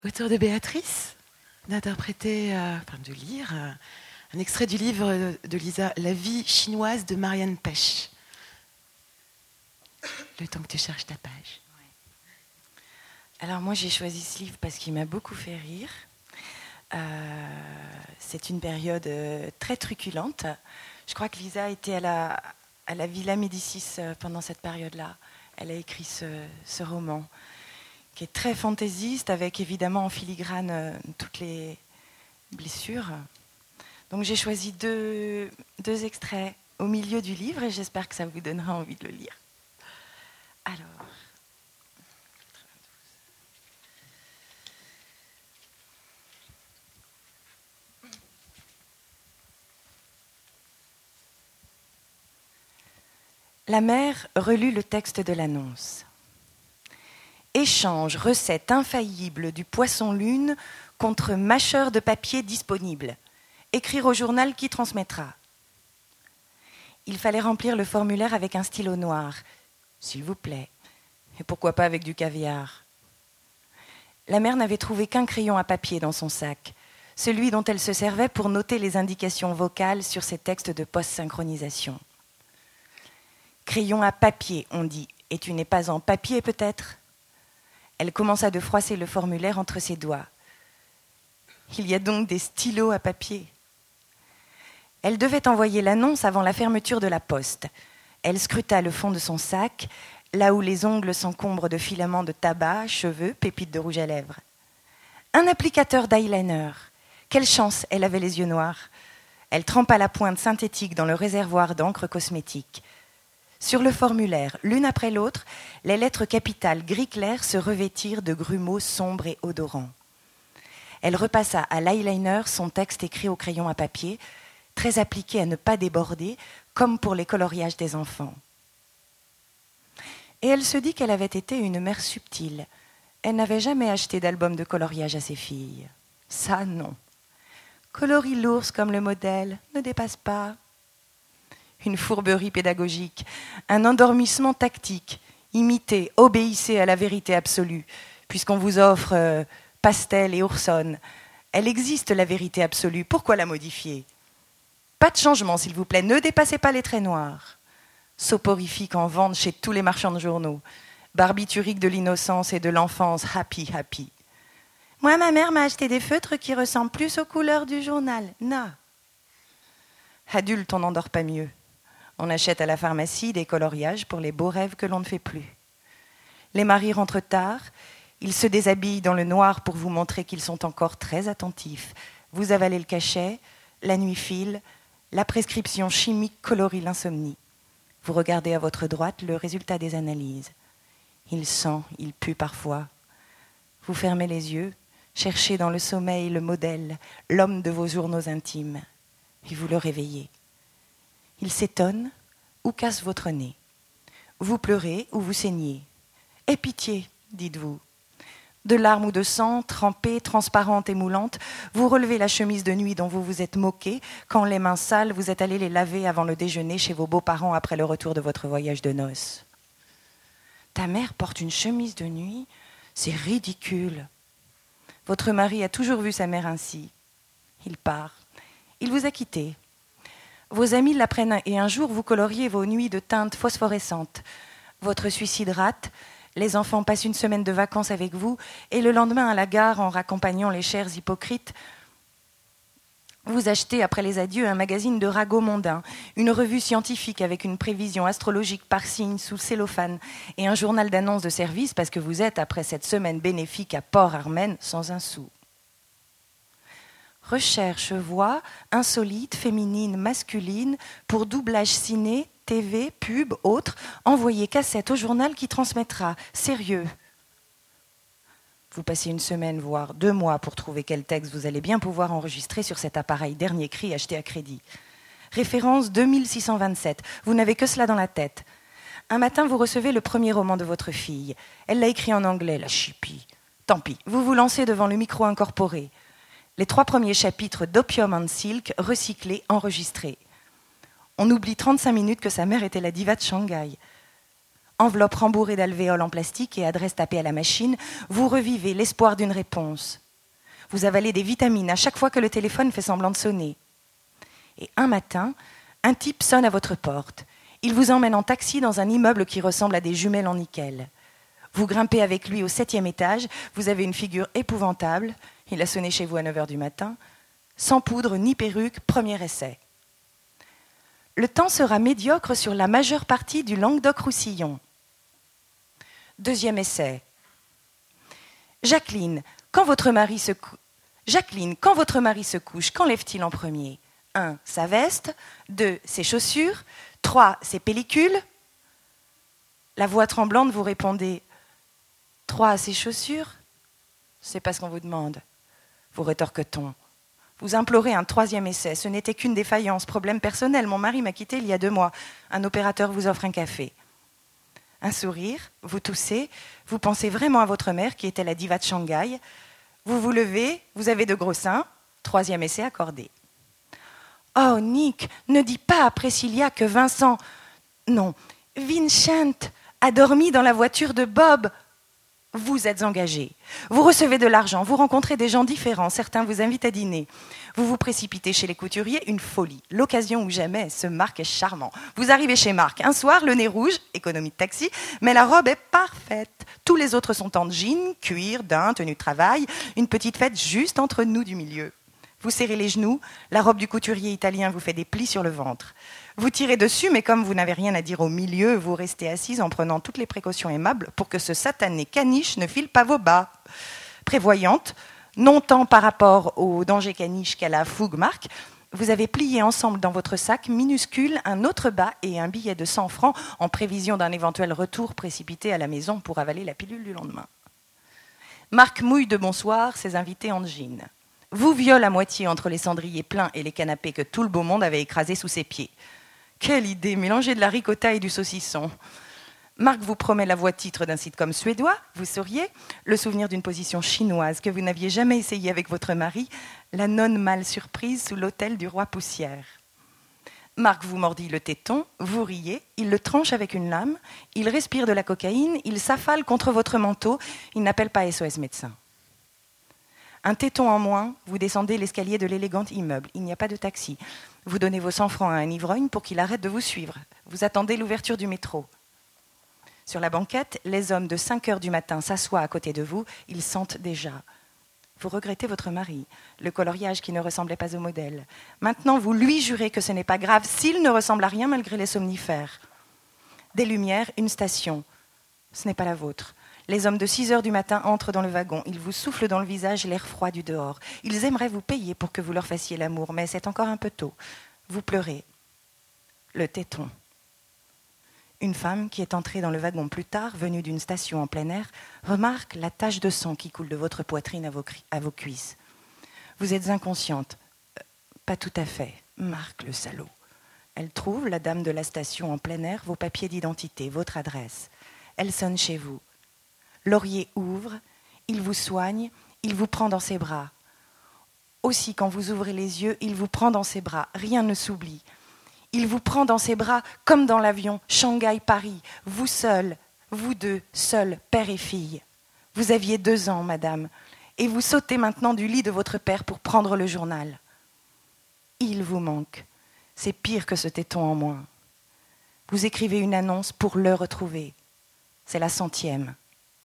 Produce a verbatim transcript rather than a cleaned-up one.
Autour de Béatrice, d'interpréter, euh, enfin de lire euh, un extrait du livre de Lisa, La vie chinoise de Marianne Pêche. Le temps que tu cherches ta page. Alors moi j'ai choisi ce livre parce qu'il m'a beaucoup fait rire. Euh, c'est une période euh, très truculente. Je crois que Lisa était à la, à la Villa Médicis euh, pendant cette période-là. Elle a écrit ce, ce roman qui est très fantaisiste, avec évidemment en filigrane euh, toutes les blessures. Donc j'ai choisi deux, deux extraits au milieu du livre et j'espère que ça vous donnera envie de le lire. Alors... La mère relut le texte de l'annonce. Échange recette infaillible du poisson-lune contre mâcheur de papier disponible. Écrire au journal qui transmettra. Il fallait remplir le formulaire avec un stylo noir. S'il vous plaît. Et pourquoi pas avec du caviar. La mère n'avait trouvé qu'un crayon à papier dans son sac, celui dont elle se servait pour noter les indications vocales sur ses textes de post-synchronisation. Crayon à papier, on dit. Et tu n'es pas en papier, peut-être ? Elle commença de froisser le formulaire entre ses doigts. Il y a donc des stylos à papier. Elle devait envoyer l'annonce avant la fermeture de la poste. Elle scruta le fond de son sac, là où les ongles s'encombrent de filaments de tabac, cheveux, pépites de rouge à lèvres. Un applicateur d'eyeliner. Quelle chance, elle avait les yeux noirs. Elle trempa la pointe synthétique dans le réservoir d'encre cosmétique. Sur le formulaire, l'une après l'autre, les lettres capitales gris clair se revêtirent de grumeaux sombres et odorants. Elle repassa à l'eyeliner son texte écrit au crayon à papier, très appliqué à ne pas déborder, comme pour les coloriages des enfants. Et elle se dit qu'elle avait été une mère subtile. Elle n'avait jamais acheté d'album de coloriage à ses filles. Ça, non. Colorie l'ours comme le modèle, ne dépasse pas. Une fourberie pédagogique, un endormissement tactique. Imitez, obéissez à la vérité absolue, puisqu'on vous offre euh, pastel et oursonne. Elle existe, la vérité absolue, pourquoi la modifier ? Pas de changement, s'il vous plaît, ne dépassez pas les traits noirs. Soporifique en vente chez tous les marchands de journaux. Barbiturique de l'innocence et de l'enfance, happy, happy. Moi, ma mère m'a acheté des feutres qui ressemblent plus aux couleurs du journal. Non. Adulte, on n'endort pas mieux. On achète à la pharmacie des coloriages pour les beaux rêves que l'on ne fait plus. Les maris rentrent tard, ils se déshabillent dans le noir pour vous montrer qu'ils sont encore très attentifs. Vous avalez le cachet, la nuit file, la prescription chimique colorie l'insomnie. Vous regardez à votre droite le résultat des analyses. Il sent, il pue parfois. Vous fermez les yeux, cherchez dans le sommeil le modèle, l'homme de vos journaux intimes, puis vous le réveillez. Il s'étonne ou casse votre nez. Vous pleurez ou vous saignez. « Aie pitié », dites-vous. De larmes ou de sang, trempées, transparentes et moulantes, vous relevez la chemise de nuit dont vous vous êtes moqué quand les mains sales vous êtes allés les laver avant le déjeuner chez vos beaux-parents après le retour de votre voyage de noces. Ta mère porte une chemise de nuit, c'est ridicule. Votre mari a toujours vu sa mère ainsi. Il part. Il vous a quitté. Vos amis l'apprennent et un jour vous coloriez vos nuits de teintes phosphorescentes. Votre suicide rate, les enfants passent une semaine de vacances avec vous et le lendemain à la gare, en raccompagnant les chers hypocrites, vous achetez après les adieux un magazine de ragots mondains, une revue scientifique avec une prévision astrologique par signe sous cellophane et un journal d'annonces de service parce que vous êtes, après cette semaine bénéfique à Port-Armen, sans un sou. Recherche voix insolite, féminine, masculine, pour doublage ciné, T V, pub, autres, envoyez cassette au journal qui transmettra. Sérieux. Vous passez une semaine, voire deux mois pour trouver quel texte vous allez bien pouvoir enregistrer sur cet appareil dernier cri acheté à crédit. Référence deux mille six cent vingt-sept. Vous n'avez que cela dans la tête. Un matin, vous recevez le premier roman de votre fille. Elle l'a écrit en anglais, la chipie. Tant pis, vous vous lancez devant le micro incorporé. Les trois premiers chapitres d'Opium and Silk, recyclés, enregistrés. On oublie trente-cinq minutes que sa mère était la diva de Shanghai. Enveloppe rembourrée d'alvéoles en plastique et adresse tapée à la machine, vous revivez l'espoir d'une réponse. Vous avalez des vitamines à chaque fois que le téléphone fait semblant de sonner. Et un matin, un type sonne à votre porte. Il vous emmène en taxi dans un immeuble qui ressemble à des jumelles en nickel. Vous grimpez avec lui au septième étage, vous avez une figure épouvantable, il a sonné chez vous à neuf heures du matin, sans poudre ni perruque, premier essai. Le temps sera médiocre sur la majeure partie du Languedoc-Roussillon. Deuxième essai. Jacqueline, quand votre mari se cou... Jacqueline, quand votre mari se couche, qu'enlève-t-il en premier ? un. Sa veste. deux. Ses chaussures. trois. Ses pellicules. La voix tremblante, vous répondez « trois. Ses chaussures ?» C'est pas ce qu'on vous demande. Vous rétorque-t-on. Vous implorez un troisième essai. Ce n'était qu'une défaillance, problème personnel. Mon mari m'a quitté il y a deux mois. Un opérateur vous offre un café. Un sourire, vous toussez, vous pensez vraiment à votre mère qui était la diva de Shanghai. Vous vous levez, vous avez de gros seins. Troisième essai accordé. Oh, Nick, ne dis pas à Priscilla que Vincent... Non, Vincent a dormi dans la voiture de Bob. Vous êtes engagé. Vous recevez de l'argent, vous rencontrez des gens différents, certains vous invitent à dîner. Vous vous précipitez chez les couturiers, une folie. L'occasion ou jamais, ce Marc est charmant. Vous arrivez chez Marc, un soir, le nez rouge, économie de taxi, mais la robe est parfaite. Tous les autres sont en jean, cuir, daim, tenue de travail, une petite fête juste entre nous du milieu. Vous serrez les genoux, la robe du couturier italien vous fait des plis sur le ventre. Vous tirez dessus, mais comme vous n'avez rien à dire au milieu, vous restez assise en prenant toutes les précautions aimables pour que ce satané caniche ne file pas vos bas. Prévoyante, non tant par rapport au danger caniche qu'à la fougue Marc, vous avez plié ensemble dans votre sac minuscule un autre bas et un billet de cent francs en prévision d'un éventuel retour précipité à la maison pour avaler la pilule du lendemain. Marc mouille de bonsoir ses invités en jean. Vous viole à moitié entre les cendriers pleins et les canapés que tout le beau monde avait écrasés sous ses pieds. Quelle idée, mélanger de la ricotta et du saucisson. Marc vous promet la voix titre d'un sitcom suédois, vous souriez, le souvenir d'une position chinoise que vous n'aviez jamais essayée avec votre mari, la nonne mal surprise sous l'autel du roi poussière. Marc vous mordit le téton, vous riez, il le tranche avec une lame, il respire de la cocaïne, il s'affale contre votre manteau, il n'appelle pas S O S médecin. Un téton en moins, vous descendez l'escalier de l'élégant immeuble. Il n'y a pas de taxi. Vous donnez vos cent francs à un ivrogne pour qu'il arrête de vous suivre. Vous attendez l'ouverture du métro. Sur la banquette, les hommes de cinq heures du matin s'assoient à côté de vous. Ils sentent déjà. Vous regrettez votre mari, le coloriage qui ne ressemblait pas au modèle. Maintenant, vous lui jurez que ce n'est pas grave s'il ne ressemble à rien malgré les somnifères. Des lumières, une station. Ce n'est pas la vôtre. Les hommes de six heures du matin entrent dans le wagon. Ils vous soufflent dans le visage l'air froid du dehors. Ils aimeraient vous payer pour que vous leur fassiez l'amour, mais c'est encore un peu tôt. Vous pleurez. Le téton. Une femme qui est entrée dans le wagon plus tard, venue d'une station en plein air, remarque la tache de sang qui coule de votre poitrine à vos, cri- à vos cuisses. Vous êtes inconsciente. Euh, pas tout à fait. Marc, le salaud. Elle trouve, la dame de la station en plein air, vos papiers d'identité, votre adresse. Elle sonne chez vous. Laurier ouvre, il vous soigne, il vous prend dans ses bras. Aussi, quand vous ouvrez les yeux, il vous prend dans ses bras, rien ne s'oublie. Il vous prend dans ses bras comme dans l'avion, Shanghai-Paris, vous seul, vous deux, seuls, père et fille. Vous aviez deux ans, madame, et vous sautez maintenant du lit de votre père pour prendre le journal. Il vous manque, c'est pire que ce téton en moins. Vous écrivez une annonce pour le retrouver, c'est la centième.